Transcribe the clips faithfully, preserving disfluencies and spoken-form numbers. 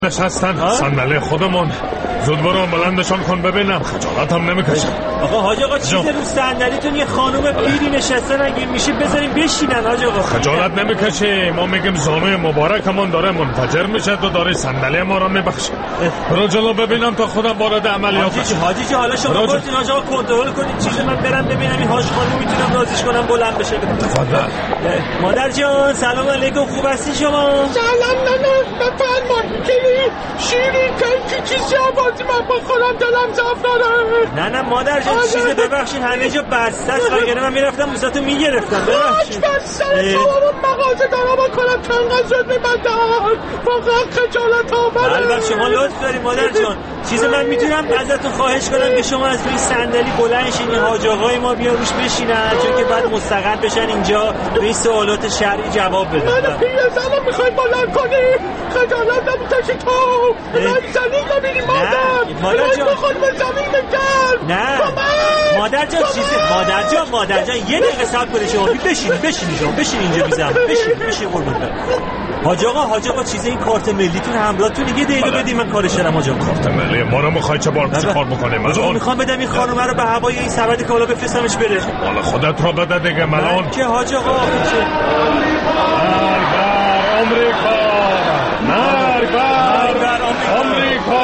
نشستن صندلی خودمون. زود برو بلندشان کن ببینم خجالت هم نمیکشم. آقا حاج آقا چیز رو صندلیتون یه خانوم پیری نشستن، اگه میشه بذاریم بشینن. حاج آقا خجالت نمیکشی؟ ما میگیم زانوی مبارکمون داره منفجر میشه تو داری صندلی ما رو میبخشی. برو جلو ببینم تا خودم وارد عملیات بشم. حاجی جی حالا شما خودتون حاج آقا کنترل کنید چیز من برم ببینم این حاج خانم میتونم رازیش کنم بلند بشه. تفضل. مادر جان سلام علیکم، خوب هستی شما؟ سلام ننه بفرمایید. کلی شیری که چیزی آوردی من بخورم دلم ضعف داره. نه نه مادر جان چیز ببخشید همه جا بسته است وگرنه من میرفتم موزاتو میگرفتم. ببخشید بس سر سوام مغازه دارم بکنم چند قصد میبندم واقعا خجالت آوره. البته شما لطف داری مادر جان. چیز من میتونم ازتون خواهش کنم که شما از روی صندلی بلند شین حاج آقای ما بیا روش بشینن چون که بعد مستقر بشن اینجا روی سوالات شرعی جواب بدن. من پیرزنم میخوای بلند کنی خجالت نمیکشی تو من زمین رو میری مادر مادر جان بخون به زمین گرم. نه مادر جان چیزی مادر جان مادر جان یه دقیقه صبر کنید شما بشین بشین شما بشین اینجا بیزم بشین بشین قربون برم. حاج آقا حاج آقا چیز این کارت ملیتون همراهتون یه دقیقه بدید من کارش دارم. حاج آقا کارت ملی ما رو میخوای چه بار کار بکنیم؟ من میخوام بدم این خانم رو به هوای این سبد کالا بفرستمش بره. حالا خودت رو بده دیگه ملون. که حاج آقا چه مرگ بر آمریکا، مرگ بر آمریکا،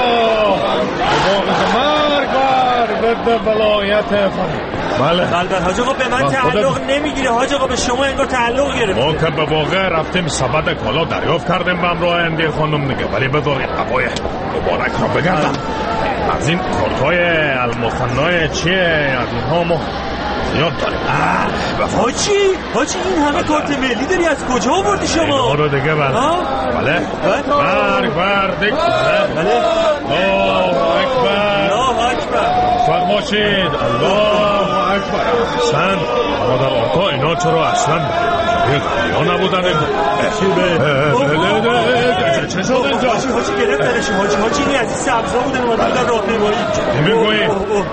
مرگ بر ضد ولایت فقیه. بله بله حاج آقا به من تعلق نمیگیره. حاج آقا به شما انگار تعلق گرفته. ما که به واقع رفتیم سبد کالا دریافت کردیم به همراه اندی خانم دیگه، ولی بذار این قبای مبارک رو بگردم. از این کارتای المثنای چیه از اینها ما یاد داریم. حاجی حاجی این همه کارت ملی داری از کجا آوردی شما؟ اینها رو دیگه بله بله مرگ بر دیگه بله الله اکبر الله اکبر موفق باشید. الله اکبر. احسن برادر آقا اینا چرا اصلا یا نبودن؟ چه شد اینجا؟ حاجی حاجی گرفتنش. حاجی حاجی این از این سبزا بودن اومده بودن راهپیمایی. چی میگویی؟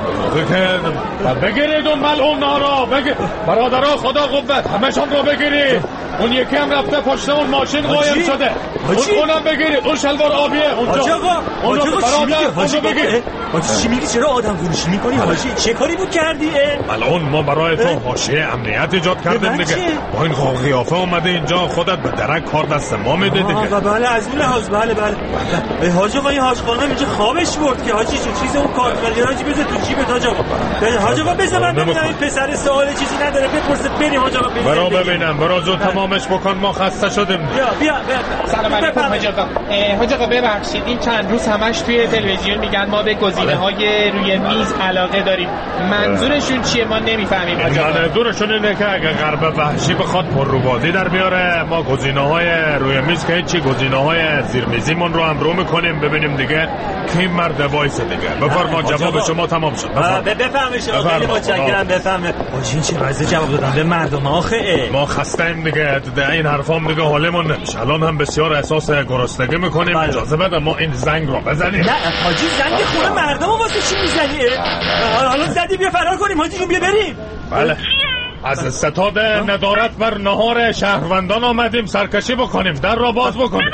بگیرید اون ملعون نارا بگیر برادرها خدا قوت همشان رو بگیرید. اون یکی هم رفته پشت اون ماشین قایم شده. اون اونم بگیرید. اون شلوار آبیه اونجا. حاج آقا اون رو برادر حاجی بگیر. حاجی چی میگی؟ چرا آدم فروشی میکنی حاجی؟ چه کاری بود کردی؟ ملعون ما برای تو حاشیه امنیت ایجاد کردیم دیگه. با این قیافه اومده اینجا خودت به درک کار دست ما میده دیگه. بله از اون لحاظ بله بله. حاج آقا این حاج خانم اینجا خوابش برد که حاجی چیز اون کارت ملی حاجی بذار تو جیبت حاج آقا. حاج آقا بذار من ببینم این پسر سوال چیزی نداره بپرسه بریم حاج آقا. برو ببینم برو زود تمامش بکن ما خسته شدیم. بیا بیا سلام علیکم حاج آقا. حاج آقا ببخشید این چند روز همش توی تلویزیون میگن ما به گزینه‌های روی میز علاقه داریم. منظورشون چیه ما نمیفهمیم حاج آقا. منظورشون اینه که اگه غرب وحشی بخواد پرروبازی در بیاره ما گزینه‌های روی میز که چی گزینه‌های زیرمیزیمون رو هم رو میکنیم ببینیم دیگه کی مرد وایس دیگه. بفرما جواب شما تمام شد. بفهمید شما خیلی متشکرم. بفهمید حاجی چه وضع جواب دادم به مردم آخه ما خسته ایم دیگه. این حرفام دیگه حالمون نمیشه. الان هم بسیار احساس گرسنگی میکنیم. اجازه بده ما این زنگ رو بزنیم. نه حاجی زنگ خونه مردم واسه چی میزنی؟ حالا زدی بیا فرار کنیم حاجی جون بیا بریم. بله از ستاد ندارت بر نهار شهروندان آمدیم سرکشی بکنیم. در را باز بکنیم.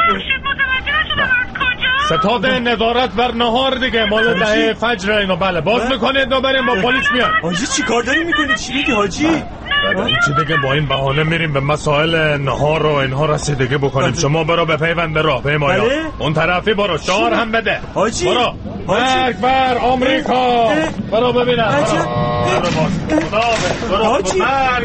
ستاد ندارت بر نهار دیگه مال دهه فجر اینو بله باز میکنید و بریم با پلیس میان. حاجی چی کار داری میکنید؟ چی میگی حاجی؟ چی دیگه با این بهانه میریم به مسائل نهار و اینها رسیدگی بکنیم. شما برو به پیوند راه پیمایا. اون طرفی برو شعار هم بده. حاجی برو مرگ بر آمریکا. برو ببینم حاجی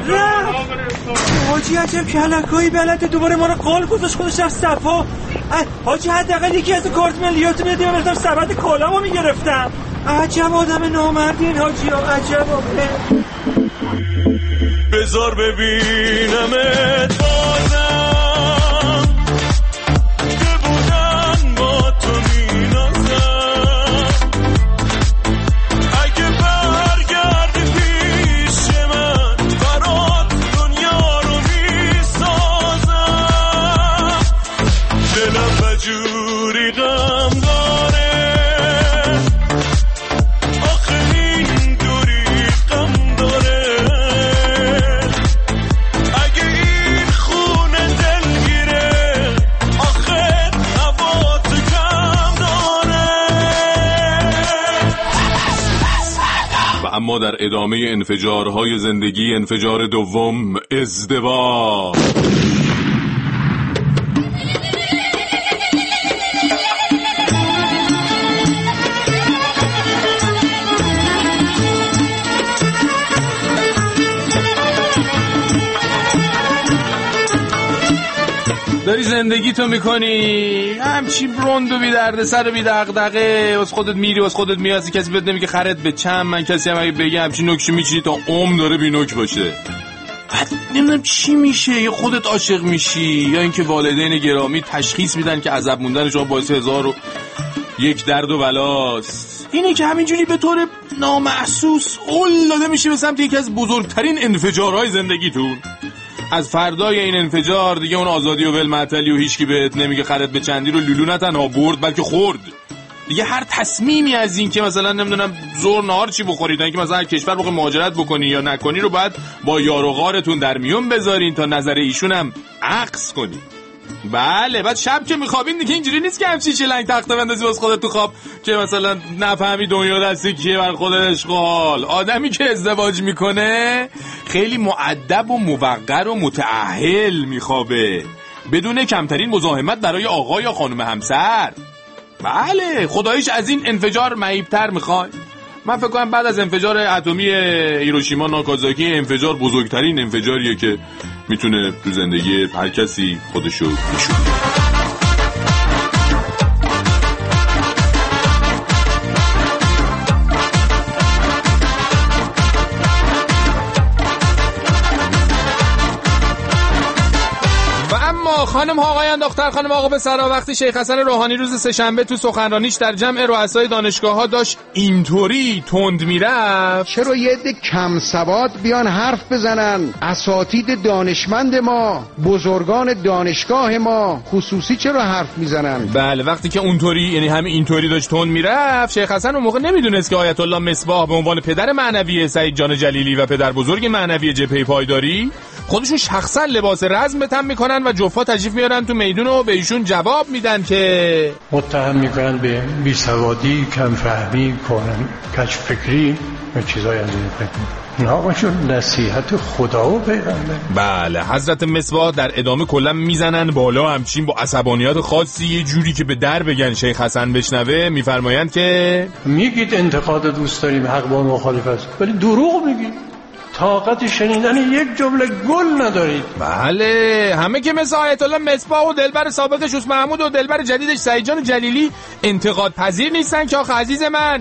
حاجی عجب کلکایی بلده دوباره ما رو قال گذاشت خودش رفت صفا. حاجی حداقل یکی از کارت ملیاتو میدادیم من رفتم سبد کالامو میگرفتم. عجب آدم نامردی این حاجی ها. عجب آدم. بذار ببینمت بازم که بودن با تو مینازم اگه برگردی پیش من برات دنیا رو میسازم دلم بجوری غم داره آخه این دوری غم داره اگه این خونه اما در ادامه انفجارهای زندگی، انفجار دوم، ازدواج. داری زندگی تو میکنی همچی روند و بی درد سر و بی دغدغه، از خودت میری از خودت میازی، کسی بهت نمیگه خرت به چند، من کسی هم اگه بگه همچی نکشی میچینی تا عمر داره بی نک باشه. بعد نمیدونم چی میشه، یا خودت عاشق میشی یا اینکه والدین گرامی تشخیص میدن که عذاب موندن شما باعث هزار و یک درد و بلاست. اینه که همینجوری به طور نامحسوس اول داده میشه به سمت یکی از بزرگترین انفجارهای زندگیتون. از فردای این انفجار دیگه اون آزادی و ولمعطلی و هیچکی بهت نمیگه خرت به چندی رو لولو نه تنها برد بلکه خورد. دیگه هر تصمیمی از این که مثلا نمیدونم زور نهار چی بخورید، اینکه مثلا کشور بخوای مهاجرت بکنی یا نکنی رو باید با یار و غارتون در میون بذارین تا نظر ایشون هم عکس کنی. بله بعد شب که میخوابین دیگه اینجوری نیست که همچین چلنگ تخته بندازی واسه خودت تو خواب که مثلا نفهمی دنیا دستی کیه بر خود اشغال. آدمی که ازدواج میکنه خیلی مؤدب و موقر و متأهل میخوابه بدون کمترین مزاحمت برای آقا یا خانم همسر. بله خداییش از این انفجار معیب‌تر میخوای؟ من فکر کنم بعد از انفجار اتمی هیروشیما ناکازاکی انفجار بزرگترین انفجاریه که میتونه تو زندگی هر کسی خودشو نشون بده. خانم ها آقایان دختر خانم آقا پسرا، وقتی شیخ حسن روحانی روز سه‌شنبه تو سخنرانیش در جمع رؤسای دانشگاه‌ها داشت اینطوری تند میرفت، چرا یه عده کم سواد بیان حرف بزنن؟ اساتید دانشمند ما، بزرگان دانشگاه ما خصوصی چرا حرف میزنن؟ بله وقتی که اونطوری یعنی همین اینطوری داشت تند میرفت، شیخ حسن اون موقع نمیدونست که آیت الله مصباح به عنوان پدر معنوی سعید جان جلیلی و پدر بزرگ معنوی جبهه پایداری خودشون شخصا لباس رزم به تن میکنن و جفا تشریف میارن تو میدون و به ایشون جواب میدن که متهم میکنن به بیسوادی، کم فهمی، کنن کج فکری و چیزای از این قبیل. اینا باشون نصیحت خدا و پیغمبر. بله حضرت مصباح در ادامه کلا میزنن بالا همچین با عصبانیات خاصی یه جوری که به در بگن شیخ حسن بشنوه. میفرمایند که میگید انتقاد دوست داریم، حق با مخالف است، ولی دروغ میگید، طاقت شنیدن یک جمله گل ندارید. بله همه که مثل آیت الله مصباح و دلبر سابقش اوس محمود و دلبر جدیدش سعید جان جلیلی انتقاد پذیر نیستن که آخه عزیز من.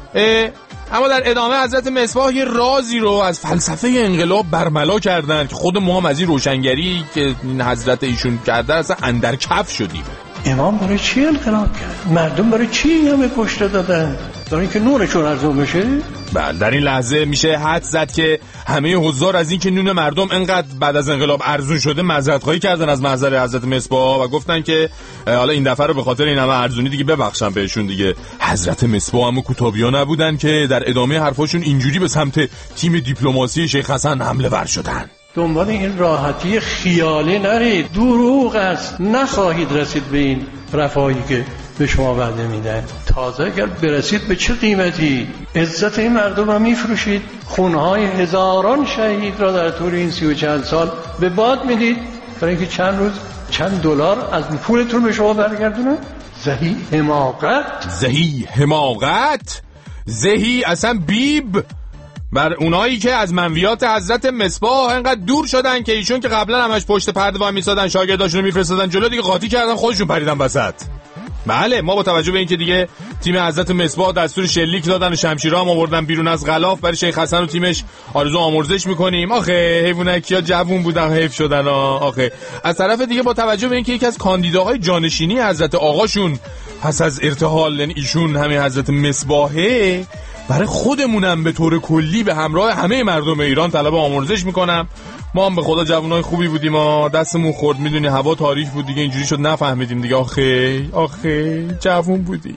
اما در ادامه حضرت مصباح یه رازی رو از فلسفه انقلاب برملا کردن که خود ما هم از این روشنگری که این حضرت ایشون کرده اصلا اندر کف شدیم. امام برای چی انقلاب کرد؟ مردم برای چی همه کشته دادن؟ برای اینکه نورشون ارزون بشه؟ بله در این لحظه میشه حد زد که همه حضار از این که نون مردم انقدر بعد از انقلاب ارزون شده معذرت خواهی کردن از محضر حضرت مصباح و گفتن که حالا این دفعه رو به خاطر این همه ارزونی دیگه ببخشن بهشون دیگه. حضرت مصباح هم کوتابیا نبودن که در ادامه حرفاشون اینجوری به سمت تیم دیپلماسی شیخ حسن حمله ور شدن. دنبال این راحتی خیالی نرید، دروغ است، نخواهید رسید به این رفاهی که به شما وعده میدن. تازه اگر برسید به چه قیمتی؟ عزت این مردم را میفروشید، خونهای هزاران شهید را در طول این سی و چند سال به باد میدید برای اینکه چند روز چند دلار از پولتون به شما برگردونه. زهی حماقت، زهی حماقت، زهی اصلا بیب بر اونایی که از منویات حضرت مصباح انقدر دور شدن که ایشون که قبلا همش پشت پرده وای میسادن شاگرداشونو میفرستادن جلو، دیگه قاطی کردن خودشون پریدن وسط. بله ما با توجه به اینکه دیگه تیم حضرت مصباح دستور شلیک دادن و شمشیرام آوردن بیرون از غلاف برای شیخ حسن و تیمش آرزو آمرزش میکنیم. آخه حیوانکیا جوون بودن حیف شدن. آخه از طرف دیگه با توجه به اینکه یکی از کاندیداهای جانشینی حضرت آقاشون پس از ارتحال ایشون همین حضرت مصباحه، برای خودمونم به طور کلی به همراه همه مردم ایران طلب آمرزش میکنم. ما هم به خدا جوانای خوبی بودیم، ما دستمون خورد، میدونی هوا تاریک بود دیگه، اینجوری شد نفهمیدیم دیگه. آخه آخه جوون بودی.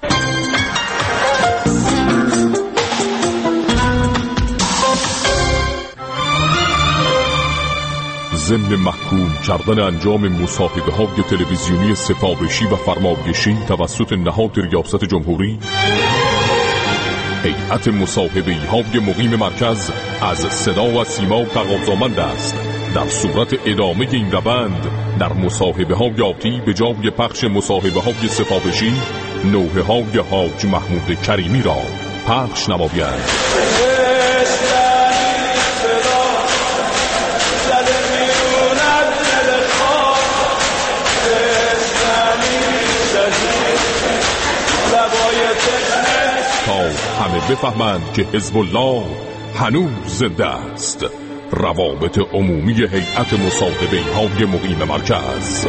ضمن محکوم کردن انجام مصاحبه های تلویزیونی سفارشی و فرمایشی توسط نهاد ریاست جمهوری، هیئت مصاحبه‌ای های مقیم مرکز از صدا و سیما تقاضامند است در صورت ادامه این روند در مصاحبه های آتی به جای پخش مصاحبه های سفارشی نوحه های حاج محمود کریمی را پخش نمایند. تا همه بفهمند که حزب الله هنوز زنده است. روابط عمومی هیئت مصاحبه های مقیم مرکز.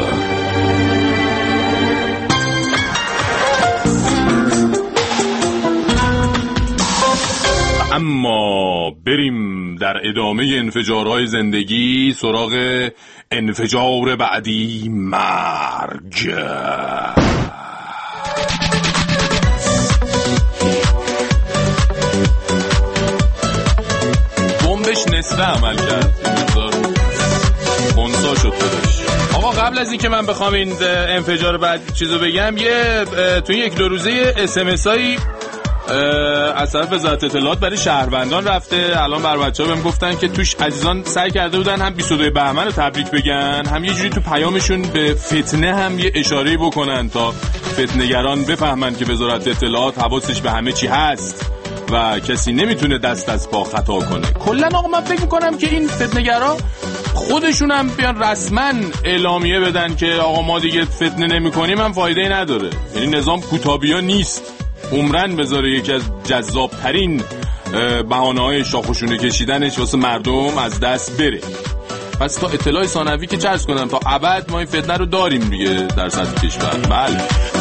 اما بریم در ادامه انفجارهای زندگی سراغ انفجار بعدی، مرگ. بمبش نصفه عمل کرد، خونسا شد خودش. آقا قبل از این که من بخوام این انفجار بعد چیزو بگم، یه توی یک دو روزه اس ام اس هایی از طرف وزارت اطلاعات برای شهروندان رفته. الان بر بچه‌ها بهم گفتن که توش عزیزان سعی کرده بودن هم بیست و دو بهمن رو تبریک بگن، هم یه جوری تو پیامشون به فتنه هم یه اشاره‌ای بکنن تا فتنه‌گران بفهمن که وزارت اطلاعات حواسش به همه چی هست و کسی نمیتونه دست از پا خطا کنه. کلا آقا من فکر میکنم که این فتنه‌گرا خودشون هم بیان رسما اعلامیه بدن که آقا ما دیگه فتنه نمی‌کنیم، هم فایده‌ای نداره. یعنی نظام کوتابیا نیست، عمرن بذاره یکی از جذابترین بهانه‌های شاخوشونه کشیدنش واسه مردم از دست بره. پس تا اطلاع ثانوی که چرس کنم تا ابد ما این فتنه رو داریم دیگه در سطح کشور. بله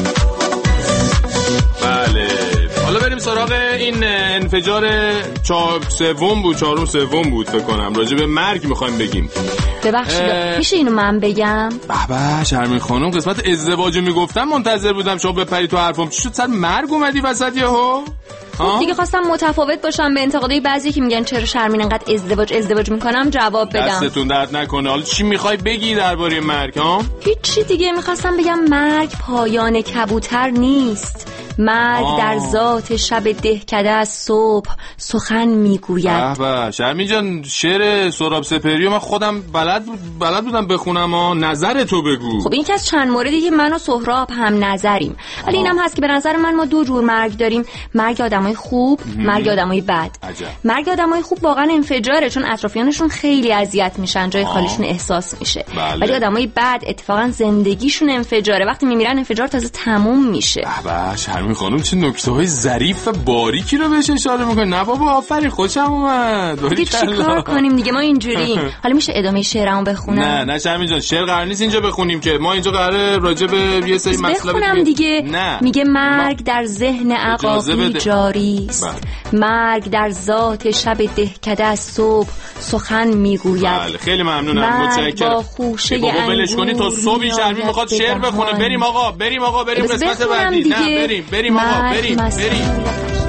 بله. حالا بریم سراغ این انفجار چهار سوم بود چهارم سوم بود فکر کنم، راجع به مرگ میخوایم بگیم. ببخشید میشه اینو من بگم؟ بابا شرمین خانم قسمت ازدواجو میگفتم منتظر بودم شما بپری تو حرفم. چی شد سر مرگ اومدی وسط یهو؟ خب دیگه خواستم متفاوت باشم به انتقادای بعضی که میگن چرا شرمین انقدر ازدواج ازدواج میکنم جواب بدم. دستتون درد نکنه. حالا چی میخوای بگی درباره مرگ ها؟ هیچی دیگه، میخواستم بگم مرگ پایان کبوتر نیست. مرگ آه. در ذات شب دهکده از صبح سخن میگوید. به شرمین جان شعر سهراب سپهری من خودم بلد بود بلد بودم بخونم. ها نظر تو بگو. خب این که از چند موردی که من و سهراب هم نظریم، ولی اینم هست که به نظر من ما دو جور مرگ داریم: مرگ آدمای خوب، مرگ آدمای بد. عجب. مرگ آدمای خوب واقعا انفجاره، چون اطرافیانشون خیلی اذیت میشن، جای خالیشون احساس میشه. بله. ولی آدمای بد اتفاقا زندگیشون انفجاره، وقتی میمیرن انفجار تازه تموم میشه. به شرمین خانم چه نکته‌های ظریف و باریکی رو بهش اشاره می‌کنی. نه بابا آفرین خوشم اومد. دیگه چیکار کنیم دیگه، ما اینجوریم. حالا میشه ادامه شعرمو بخونم؟ نه نه شرمین جان شعر قرار نیست اینجا بخونیم که، ما اینجا قراره راجع به یه سری مسائل بخونم دیگه. نه. میگه مرگ ما... در ذهن عقاقی جاری است. مرگ در ذات شب دهکده از صبح سخن میگوید. بله خیلی ممنونم، متشکرم. با خوشه بابا ولش کنی تا صبح شرمین میخواد شعر بخونه. بریم آقا بریم آقا بریم قسمت بعدی. نه بریم بریم آقا بریم بریم.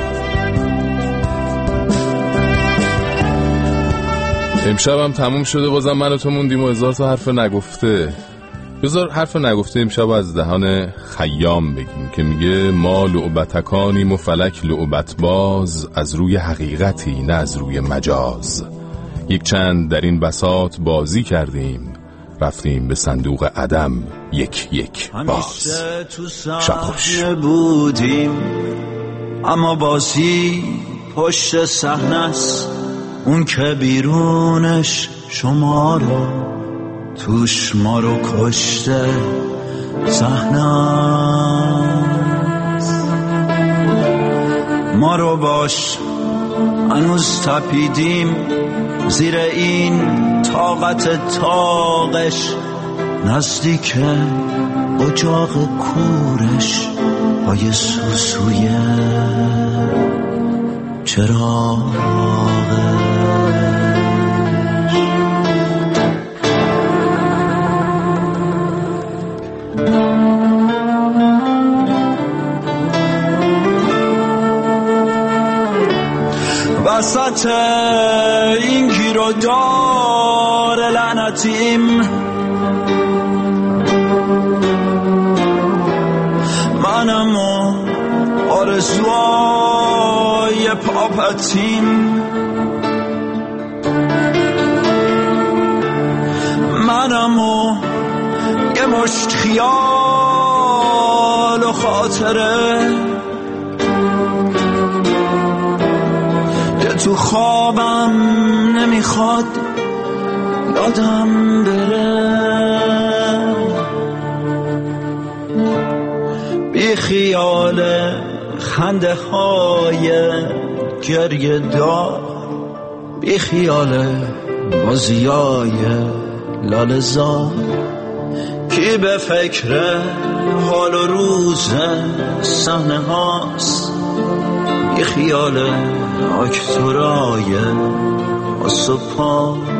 امشب هم تموم شده، بازم من و تو موندیم و هزار تا حرف نگفته. بذار حرف نگفته امشب از دهان خیام بگیم که میگه ما لعبتکانیم و فلک لعبت باز، از روی حقیقتی نه از روی مجاز. یک چند در این بساط بازی کردیم، رفتیم به صندوق عدم یک یک باز. شب خوش. بودیم اما بازی پشت صحنه است، اون که بیرونش شما رو توش ما رو کشته صحنه است. ما رو باش هنوز تپیدیم زیر این طاقت طاقش، نزدیک اجاق کورش پای سوسوی چراغش. وسط این گیر و دار لعنتیم منم و آرزوهای پاپتیم منم و یه مشت خیال و خاطره که تو خوابم نمیخواد یادم بره بی خیال خنده های گریه دار بی خیال بازیای لاله‌زار کی به فکر حال و روز صحنه هاست بی خیال اکتورای آسوپا